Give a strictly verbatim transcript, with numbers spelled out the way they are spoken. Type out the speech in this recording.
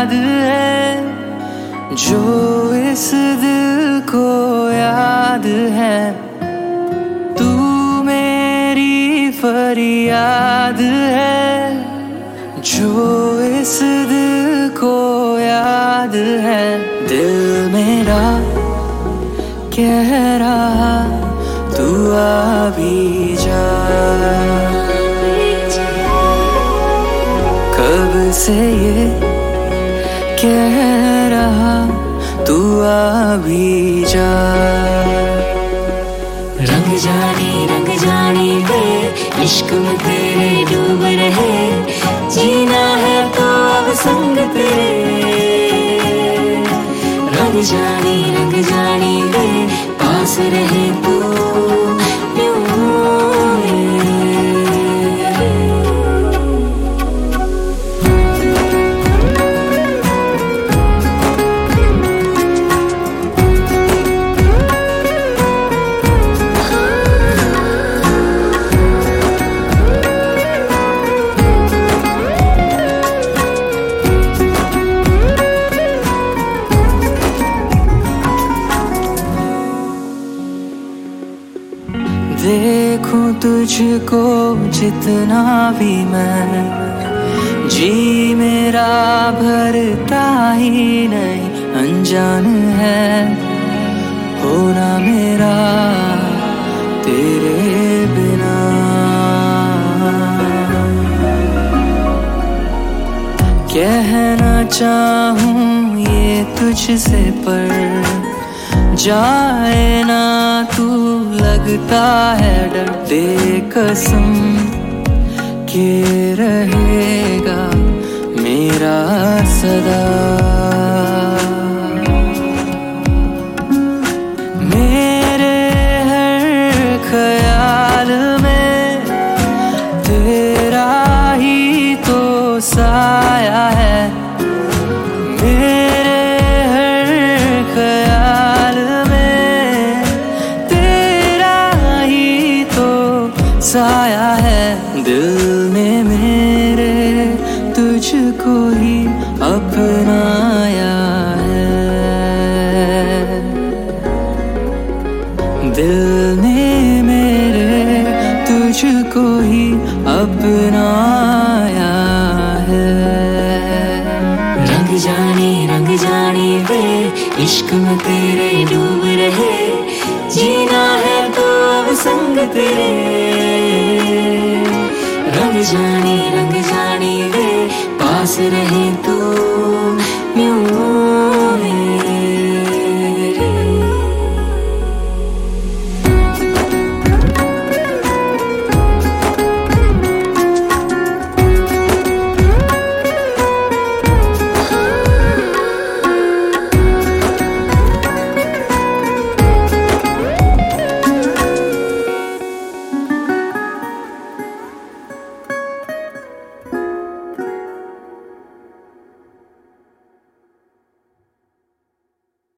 याद है, जो इस दिल को याद है। तू मेरी फरियाद है, जो इस दिल को याद है। दिल मेरा कह रहा तू आ भी जा, कब से ये कह रहा तू आ भी जा। रंग जानी रंग जानी वे इश्क में तेरे डूब रहे, जीना है तो अब संग तेरे। रंग जानी रंग जानी वे पास रहे तू देखूं तुझको जितना भी मैं, जी मेरा भरता ही नहीं। अनजान है होना मेरा तेरे बिना, कहना चाहूं ये तुझसे पर जाए ना तू, लगता है डर। दे कसम के रहेगा मेरा सदा, मेरे हर ख्याल में तेरा ही तो साया है। मेरे हर ख्याल साया है। दिल में मेरे तुझको ही अपनाया है, दिल ने मेरे तुझको ही अपनाया है। रंग जानी रंग जानी वे इश्क में तेरे डूब रहे, जीना है तो अब संग तेरे। रंग जानी रंग जानी वे पास रहे तू यूं।